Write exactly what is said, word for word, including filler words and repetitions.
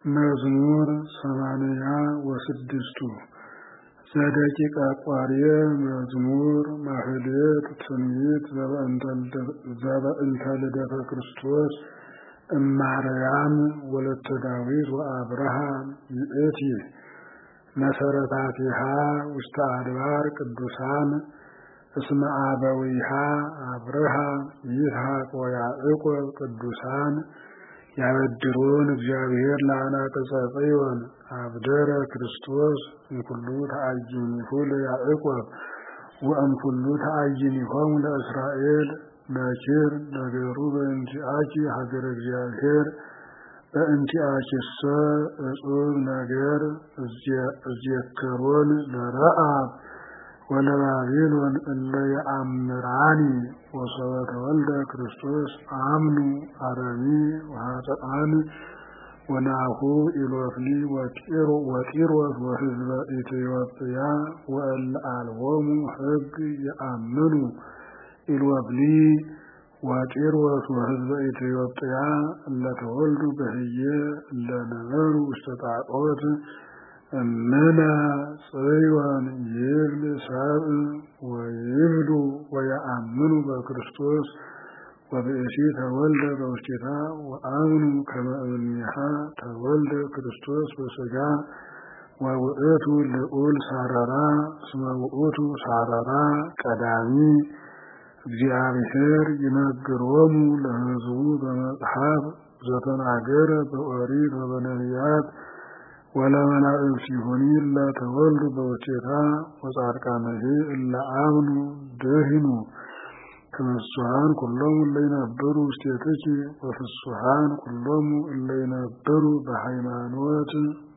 መዝሙር ሰማንያ ወስድስቱ ዘደቂቀ ቋርየ መዝሙር ማህሌት ትንቢት ዘበእንተ ልደተ ክርስቶስ እማርያም ወለተ ዳዊት ወአብርሃም ይእቲ መሰረታቲሃ ውስተ አድባር ቅዱሳን እስመ አበዊሃ አብርሃም ይስሐቅ ወያዕቆብ ቅዱሳን ያበድሮን እግዚአብሔር ለአናቅጸ ጽዮን አብደረ ክርስቶስ እምኩሉ ተአይኒሁ ለያዕቆብ ወእምኩሉ ተአይኒሆሙ ለእስራኤል ነኪር ነገሩ በእንቲአኪ ሀገረ እግዚአብሔር በእንቲአኪሰ እጹብ ነገር እዝየከሮን ለረአብ ወለባቢሎን እለ የአምራኒ ወሰበ ተወልደ ክርስቶስ አምኑ አረሚ ወኃጥአን ወናሁ ኢሎፍሊ ወጢሮስ ወሕዝበ ኢትዮጵያ ወእለ አልቦሙ ሕግ የአምኑ ኢሎፍሊ ወጢሮስ ወሕዝበ ኢትዮጵያ እለ ተወልዱ በህየ እለ ነበሩ ውስተ ጣዖት እምነ ጽዮን ይብል ሰብእ ወይብሉ ወየአምኑ በክርስቶስ ወብእሲ ተወልደ በውስቴታ ወአምኑ ከመ እምኔሃ ተወልደ ክርስቶስ በሥጋ ወውእቱ ልዑል ሳረራ እስመ ውእቱ ሳረራ ቀዳሚ እግዚአብሔር ይነግሮሙ ለሕዝቡ በመጽሐፍ ዘተናገረ በኦሪት ወበነቢያት ወለመላእክቲሁኒ እለ ተወልዱ በውስቴታ ወጻድቃንሂ እለ አምኑ ድኅኑ ከመፍስሑን ኩሎሙ እለ ይነብሩ ውስቴትኪ ወፍስሑን ኩሎሙ እለ ይነብሩ በሃይማኖት